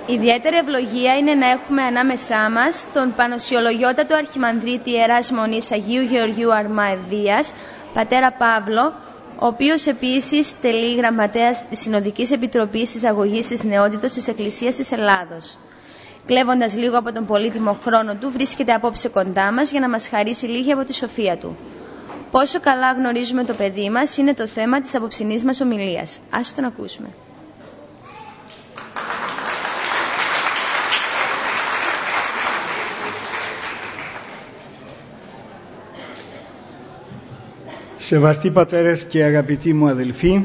Ιδιαίτερη ευλογία είναι να έχουμε ανάμεσά μας τον Πανοσιολογιότατο Αρχιμανδρίτη Ιεράς Μονής Αγίου Γεωργίου Αρμά Ευβοίας, πατέρα Παύλο, ο οποίος επίσης τελεί γραμματέας της Συνοδικής Επιτροπής της Αγωγής της Νεότητος της Εκκλησίας της Ελλάδος. Κλέβοντας λίγο από τον πολύτιμο χρόνο του, βρίσκεται απόψε κοντά μας για να μας χαρίσει λίγη από τη σοφία του. Πόσο καλά γνωρίζουμε το παιδί μας είναι το θέμα της απόψινής μας ομιλίας. Ας τον ακούσουμε. Σεβαστοί πατέρες και αγαπητοί μου αδελφοί,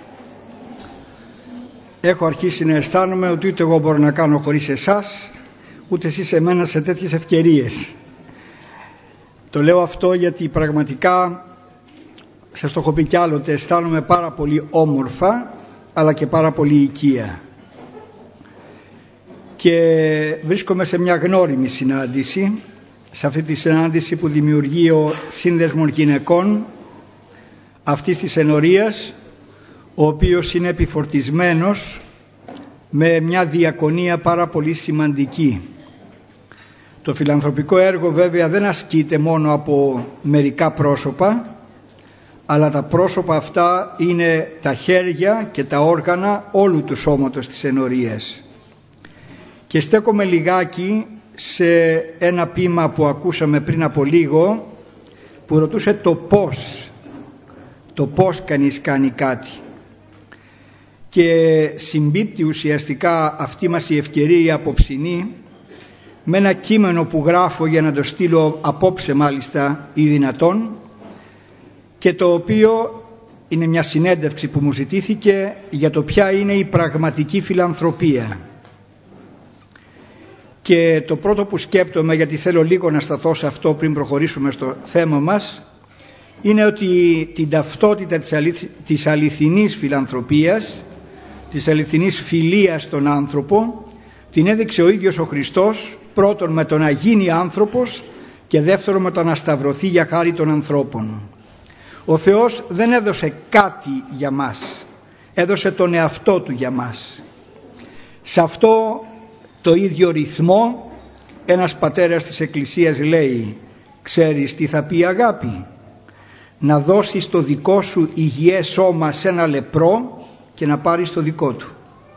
έχω αρχίσει να αισθάνομαι ότι ούτε εγώ μπορώ να κάνω χωρίς εσάς, ούτε εσείς εμένα σε τέτοιες ευκαιρίες. Το λέω αυτό γιατί πραγματικά, σας το έχω πει κι άλλοτε, αισθάνομαι πάρα πολύ όμορφα, αλλά και πάρα πολύ οικία. Και βρίσκομαι σε μια γνώριμη συνάντηση, σε αυτή τη συνάντηση που δημιουργεί ο Σύνδεσμος Γυναικών αυτής της ενορίας, ο οποίος είναι επιφορτισμένος με μια διακονία πάρα πολύ σημαντική. Το φιλανθρωπικό έργο βέβαια δεν ασκείται μόνο από μερικά πρόσωπα, αλλά τα πρόσωπα αυτά είναι τα χέρια και τα όργανα όλου του σώματος της ενορίας. Και στέκομαι λιγάκι σε ένα ποίημα που ακούσαμε πριν από λίγο, που ρωτούσε το πώς κανείς κάνει κάτι, και συμπίπτει ουσιαστικά αυτή μας η ευκαιρία απόψινή με ένα κείμενο που γράφω για να το στείλω απόψε μάλιστα ή δυνατόν, και το οποίο είναι μια συνέντευξη που μου ζητήθηκε για το ποια είναι η πραγματική φιλανθρωπία. Και το πρώτο που σκέπτομαι, γιατί θέλω λίγο να σταθώ σε αυτό πριν προχωρήσουμε στο θέμα μας, είναι ότι την ταυτότητα της αληθινής φιλανθρωπίας, της αληθινής φιλίας στον άνθρωπο, την έδειξε ο ίδιος ο Χριστός, πρώτον με το να γίνει άνθρωπος και δεύτερον με το να σταυρωθεί για χάρη των ανθρώπων. Ο Θεός δεν έδωσε κάτι για μας, έδωσε τον εαυτό Του για μας. Σε αυτό το ίδιο ρυθμό ένας πατέρας της Εκκλησίας λέει: ξέρεις τι θα πει αγάπη? Να δώσεις το δικό σου υγιές σώμα σε ένα λεπρό και να πάρεις το δικό του.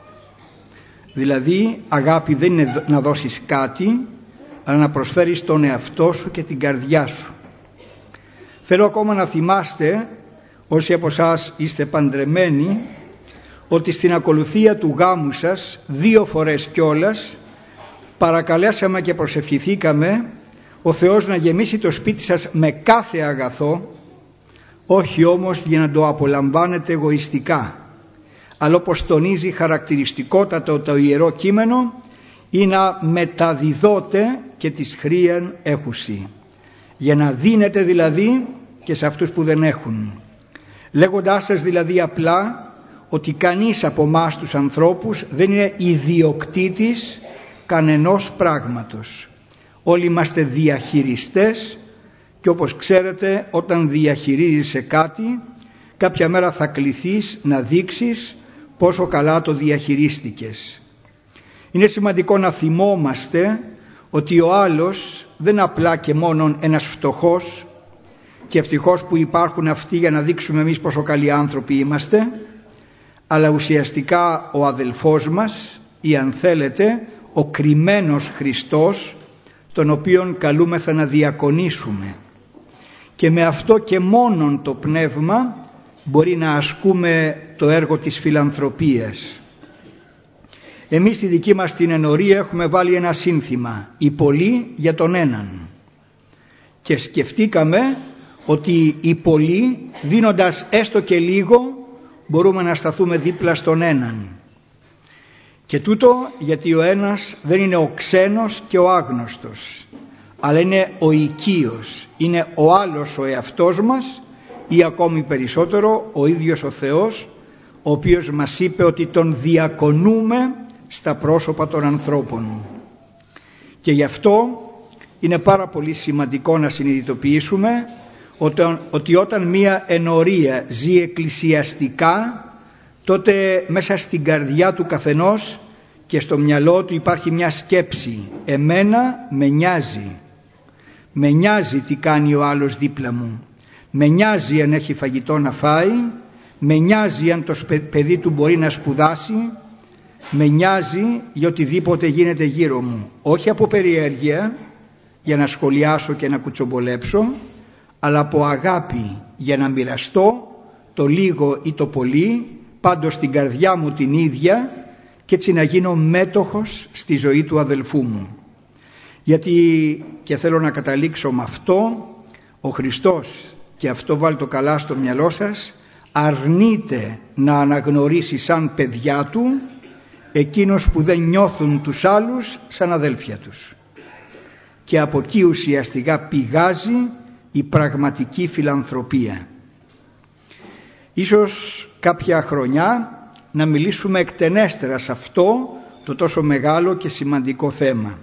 Δηλαδή αγάπη δεν είναι να δώσεις κάτι, αλλά να προσφέρεις τον εαυτό σου και την καρδιά σου. Θέλω ακόμα να θυμάστε, όσοι από εσάς είστε παντρεμένοι, ότι στην ακολουθία του γάμου σας 2 φορές κιόλας παρακαλέσαμε και προσευχηθήκαμε ο Θεός να γεμίσει το σπίτι σας με κάθε αγαθό, όχι όμως για να το απολαμβάνετε εγωιστικά, αλλά όπως τονίζει χαρακτηριστικότατο το Ιερό Κείμενο, ή να μεταδιδώτε και της χρίαν έχουσι, για να δίνετε δηλαδή και σε αυτούς που δεν έχουν, λέγοντάς σας δηλαδή απλά ότι κανείς από εμάς τους ανθρώπους δεν είναι ιδιοκτήτης κανενός πράγματος. Όλοι είμαστε διαχειριστές, και όπως ξέρετε, όταν διαχειρίζεσαι κάτι, κάποια μέρα θα κληθείς να δείξεις πόσο καλά το διαχειρίστηκες. Είναι σημαντικό να θυμόμαστε ότι ο άλλος δεν απλά και μόνον ένας φτωχός, και ευτυχώς που υπάρχουν αυτοί για να δείξουμε εμείς πόσο καλοί άνθρωποι είμαστε, αλλά ουσιαστικά ο αδελφός μας, ή αν θέλετε ο κρυμμένος Χριστός, τον οποίον καλούμεθα να διακονήσουμε. Και με αυτό και μόνον το πνεύμα μπορεί να ασκούμε το έργο της φιλανθρωπίας. Εμείς στη δική μας την ενορία έχουμε βάλει ένα σύνθημα: οι πολλοί για τον έναν. Και σκεφτήκαμε ότι οι πολλοί, δίνοντας έστω και λίγο, μπορούμε να σταθούμε δίπλα στον έναν. Και τούτο γιατί ο ένας δεν είναι ο ξένος και ο άγνωστος, αλλά είναι ο οικείος, είναι ο άλλος ο εαυτός μας, ή ακόμη περισσότερο ο ίδιος ο Θεός, ο οποίος μας είπε ότι τον διακονούμε στα πρόσωπα των ανθρώπων. Και γι' αυτό είναι πάρα πολύ σημαντικό να συνειδητοποιήσουμε ότι όταν μία ενορία ζει εκκλησιαστικά, τότε μέσα στην καρδιά του καθενός και στο μυαλό του υπάρχει μια σκέψη: εμένα με νοιάζει. Με νοιάζει τι κάνει ο άλλος δίπλα μου. Με νοιάζει αν έχει φαγητό να φάει. Με νοιάζει αν το παιδί του μπορεί να σπουδάσει. Με νοιάζει για οτιδήποτε γίνεται γύρω μου. Όχι από περιέργεια για να σχολιάσω και να κουτσομπολέψω, αλλά από αγάπη για να μοιραστώ το λίγο ή το πολύ, πάντως στην καρδιά μου την ίδια, και έτσι να γίνω μέτοχος στη ζωή του αδελφού μου. Γιατί, και θέλω να καταλήξω με αυτό, ο Χριστός, και αυτό βάλτε καλά στο μυαλό σας, αρνείται να αναγνωρίσει σαν παιδιά του εκείνους που δεν νιώθουν τους άλλους σαν αδέλφια τους. Και από εκεί ουσιαστικά πηγάζει η πραγματική φιλανθρωπία. Ίσως κάποια χρονιά να μιλήσουμε εκτενέστερα σε αυτό το τόσο μεγάλο και σημαντικό θέμα.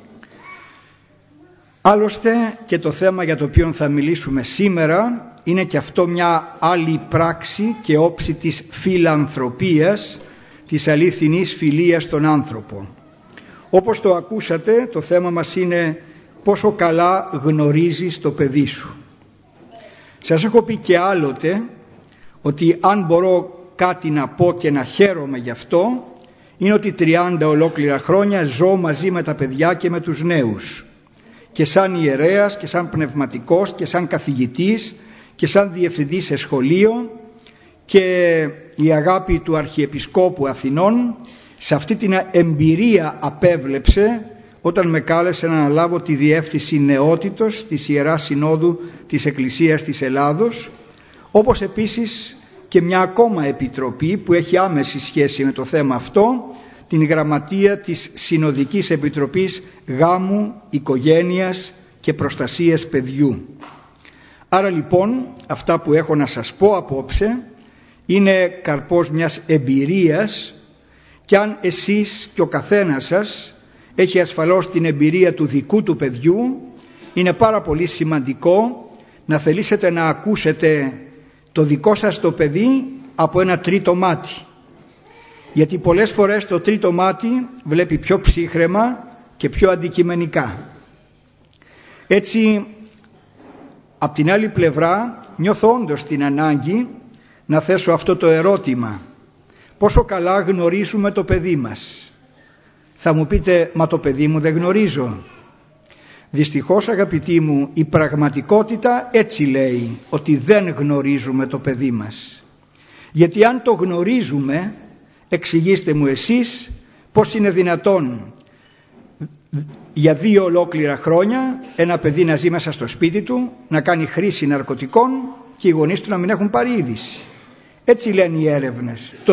Άλλωστε και το θέμα για το οποίο θα μιλήσουμε σήμερα είναι και αυτό μια άλλη πράξη και όψη της φιλανθρωπίας, της αληθινής φιλίας στον άνθρωπο. Όπως το ακούσατε, το θέμα μας είναι πόσο καλά γνωρίζεις το παιδί σου. Σας έχω πει και άλλοτε ότι αν μπορώ κάτι να πω και να χαίρομαι γι' αυτό, είναι ότι 30 ολόκληρα χρόνια ζω μαζί με τα παιδιά και με τους νέους, και σαν ιερέας και σαν πνευματικός και σαν καθηγητής και σαν διευθυντής σε σχολείο, και η αγάπη του Αρχιεπισκόπου Αθηνών σε αυτή την εμπειρία απέβλεψε όταν με κάλεσε να αναλάβω τη διεύθυνση νεότητος της Ιεράς Συνόδου της Εκκλησίας της Ελλάδος, όπως επίσης και μια ακόμα επιτροπή που έχει άμεση σχέση με το θέμα αυτό, την Γραμματεία της Συνοδικής Επιτροπής Γάμου, Οικογένειας και Προστασίας Παιδιού. Άρα λοιπόν αυτά που έχω να σας πω απόψε είναι καρπός μιας εμπειρίας, και αν εσείς και ο καθένας σας έχει ασφαλώς την εμπειρία του δικού του παιδιού, είναι πάρα πολύ σημαντικό να θελήσετε να ακούσετε το δικό σας το παιδί από ένα τρίτο μάτι. Γιατί πολλές φορές το τρίτο μάτι βλέπει πιο ψύχραιμα και πιο αντικειμενικά. Έτσι, απ' την άλλη πλευρά, νιώθω όντως την ανάγκη να θέσω αυτό το ερώτημα: πόσο καλά γνωρίζουμε το παιδί μας? Θα μου πείτε, μα το παιδί μου δεν γνωρίζω. Δυστυχώς, αγαπητοί μου, η πραγματικότητα έτσι λέει, ότι δεν γνωρίζουμε το παιδί μας. Γιατί αν το γνωρίζουμε, εξηγήστε μου εσείς πώς είναι δυνατόν για 2 ολόκληρα χρόνια ένα παιδί να ζει μέσα στο σπίτι του, να κάνει χρήση ναρκωτικών και οι γονείς του να μην έχουν πάρει είδηση. Έτσι λένε οι έρευνες. Το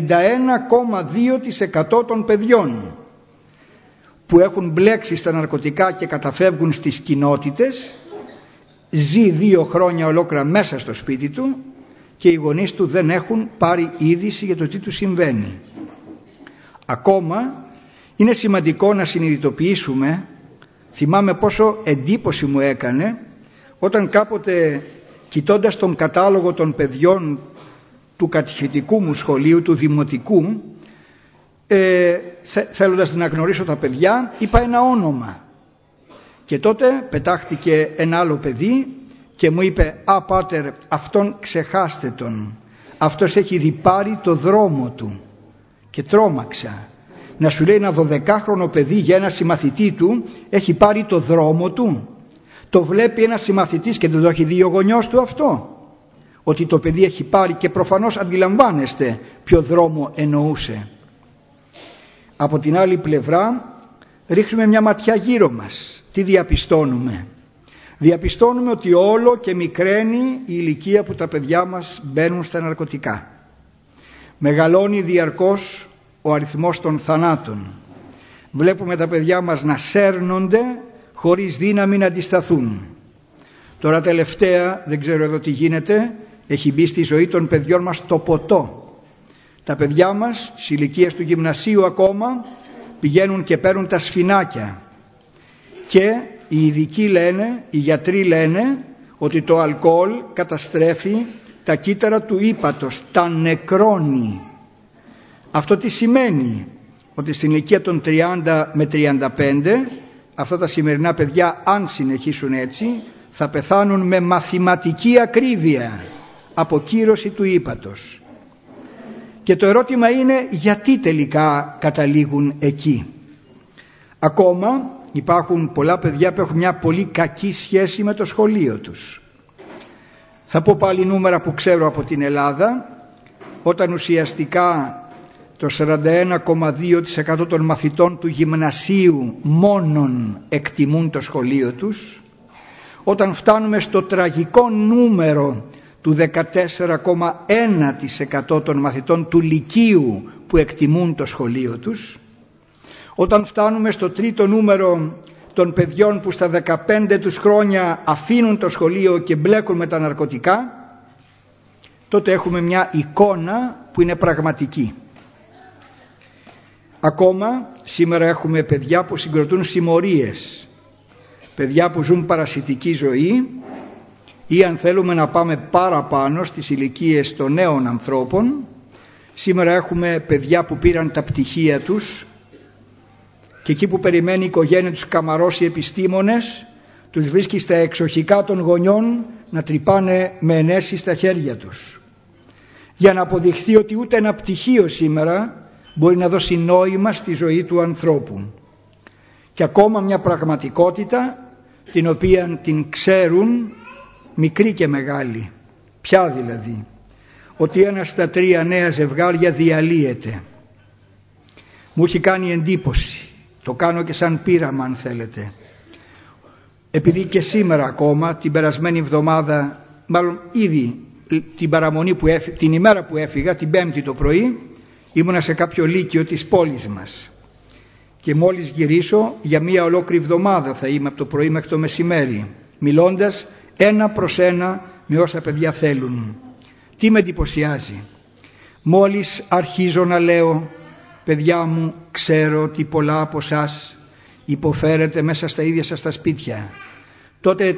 91,2% των παιδιών που έχουν μπλέξει στα ναρκωτικά και καταφεύγουν στις κοινότητες ζει 2 χρόνια ολόκληρα μέσα στο σπίτι του και οι γονείς του δεν έχουν πάρει είδηση για το τι του συμβαίνει. Ακόμα είναι σημαντικό να συνειδητοποιήσουμε, θυμάμαι πόσο εντύπωση μου έκανε όταν κάποτε, κοιτώντας τον κατάλογο των παιδιών του κατηχητικού μου σχολείου, του δημοτικού, θέλοντας να γνωρίσω τα παιδιά, είπα ένα όνομα, και τότε πετάχτηκε ένα άλλο παιδί και μου είπε: «Α, πάτερ, αυτόν ξεχάστε τον, αυτός έχει δει πάρει το δρόμο του». Και τρόμαξα. Να σου λέει ένα 12χρονο παιδί για ένα συμμαθητή του έχει πάρει το δρόμο του? Το βλέπει ένας συμμαθητής και δεν το έχει δει ο γονιός του αυτό, ότι το παιδί έχει πάρει? Και προφανώς αντιλαμβάνεστε ποιο δρόμο εννοούσε. Από την άλλη πλευρά ρίχνουμε μια ματιά γύρω μας. Τι διαπιστώνουμε? Διαπιστώνουμε ότι όλο και μικραίνει η ηλικία που τα παιδιά μας μπαίνουν στα ναρκωτικά. Μεγαλώνει διαρκώς ο αριθμός των θανάτων. Βλέπουμε τα παιδιά μας να σέρνονται χωρίς δύναμη να αντισταθούν. Τώρα τελευταία, δεν ξέρω εδώ τι γίνεται, έχει μπει στη ζωή των παιδιών μας το ποτό. Τα παιδιά μας της ηλικίας του γυμνασίου ακόμα πηγαίνουν και παίρνουν τα σφινάκια, και οι ειδικοί λένε, οι γιατροί λένε ότι το αλκοόλ καταστρέφει τα κύτταρα του ύπατος, τα νεκρώνει. Αυτό τι σημαίνει? ότι στην ηλικία των 30 με 35 αυτά τα σημερινά παιδιά, αν συνεχίσουν έτσι, θα πεθάνουν με μαθηματική ακρίβεια, αποκύρωση του ύπατος. Και το ερώτημα είναι, γιατί τελικά καταλήγουν εκεί? Ακόμα υπάρχουν πολλά παιδιά που έχουν μια πολύ κακή σχέση με το σχολείο τους. Θα πω πάλι νούμερα που ξέρω από την Ελλάδα. Όταν ουσιαστικά το 41,2% των μαθητών του γυμνασίου μόνον εκτιμούν το σχολείο τους, όταν φτάνουμε στο τραγικό νούμερο του 14,1% των μαθητών του λυκείου που εκτιμούν το σχολείο τους, όταν φτάνουμε στο τρίτο νούμερο των παιδιών που στα 15 τους χρόνια αφήνουν το σχολείο και μπλέκουν με τα ναρκωτικά, τότε έχουμε μια εικόνα που είναι πραγματική. Ακόμα σήμερα έχουμε παιδιά που συγκροτούν συμμορίες, παιδιά που ζουν παρασιτική ζωή, ή αν θέλουμε να πάμε παραπάνω στις ηλικίες των νέων ανθρώπων, σήμερα έχουμε παιδιά που πήραν τα πτυχία τους και εκεί που περιμένει η οικογένεια τους καμαρώσει επιστήμονες, τους βρίσκει στα εξοχικά των γονιών να τρυπάνε με ενέσεις στα χέρια τους, για να αποδειχθεί ότι ούτε ένα πτυχίο σήμερα μπορεί να δώσει νόημα στη ζωή του ανθρώπου. Και ακόμα μια πραγματικότητα την οποία την ξέρουν μικροί και μεγάλοι. Ποια δηλαδή? Ότι 1 στα 3 νέα ζευγάρια διαλύεται. Μου έχει κάνει εντύπωση, το κάνω και σαν πείραμα αν θέλετε, επειδή και σήμερα ακόμα, την περασμένη εβδομάδα, μάλλον ήδη την ημέρα που έφυγα, την Πέμπτη το πρωί, ήμουνα σε κάποιο λύκειο της πόλης μας και μόλις γυρίσω, για μία ολόκληρη εβδομάδα θα είμαι από το πρωί μέχρι το μεσημέρι, μιλώντας 1 προς 1 με όσα παιδιά θέλουν. Τι με εντυπωσιάζει? Μόλις αρχίζω να λέω, παιδιά μου, ξέρω ότι πολλά από εσάς υποφέρετε μέσα στα ίδια σας τα σπίτια, τότε